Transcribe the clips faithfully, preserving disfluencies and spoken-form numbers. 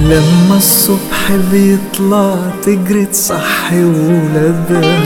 لما الصبح بيطلع تجري تصحي ولادها،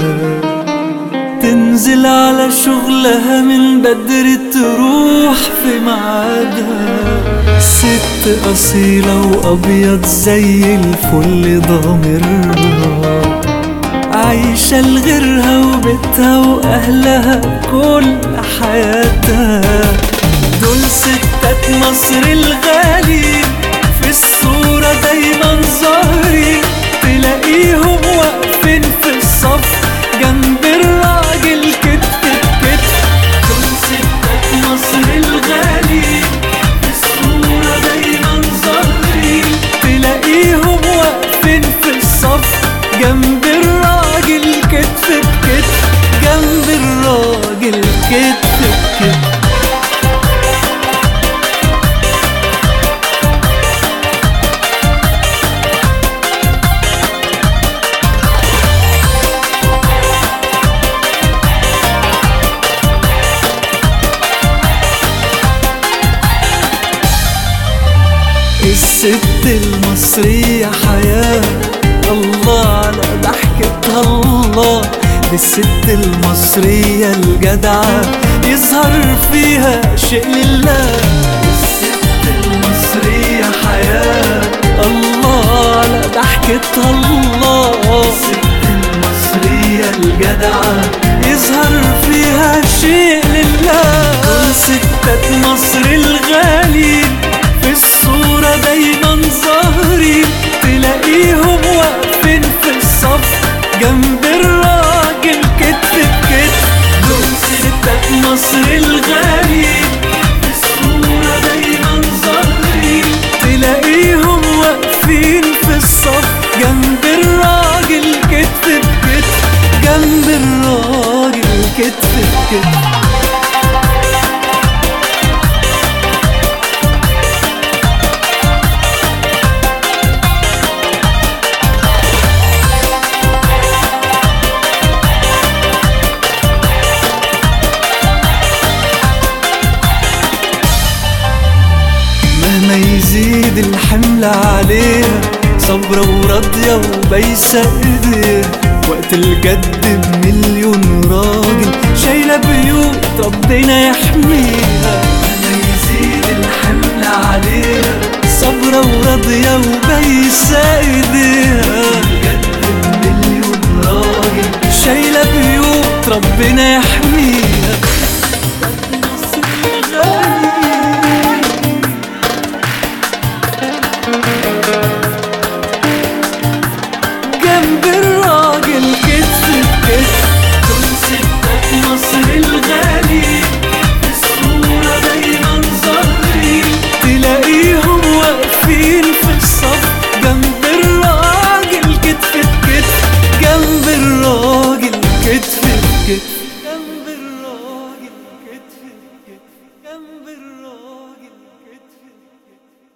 تنزل على شغلها من بدري تروح في ميعادها. ست أصيلة وأبيض زي الفل ضامرها، عايشة لغيرها وبيتها وأهلها كل حياتها. دول ستات مصر الغالي في الصورة دايما ظاهرين، تلاقيهم واقفين في الصف جنب الراجل كتف بكتف. دول ستات مصر الغالي في الصورة دايما ظاهرين، تلاقيهم واقفين في الصف جنب الراجل كتف بكتف، جنب الراجل كتف بكتف. الست المصرية حياة، الله على ضحكتها الله. دي الست المصرية الجدعة يظهر فيها شيء لله. الست المصرية حياة، الله على ضحكتها الله. الست المصرية الجدعة يظهر فيها شيء لله. دول ستات مصر الغالين في الصورة دايما ظاهرين، تلاقيهم واقفين في الصف جنب الراجل كتف بكتف. دول ستات مصر الغالين في الصورة دايما ظاهرين، تلاقيهم واقفين في الصف جنب الراجل كتف بكتف، جنب الراجل كتف بكتف. مهما يزيد الحمل عليها صبرة وراضية وبايسة ايديها، وقت الجد بمليون راجل شايلة بيوت ربنا يحميها. مهما يزيد الحمل عليها صبرة وراضية وبايسة ايديها، الجد بمليون راجل شايلة بيوت ربنا يحميها.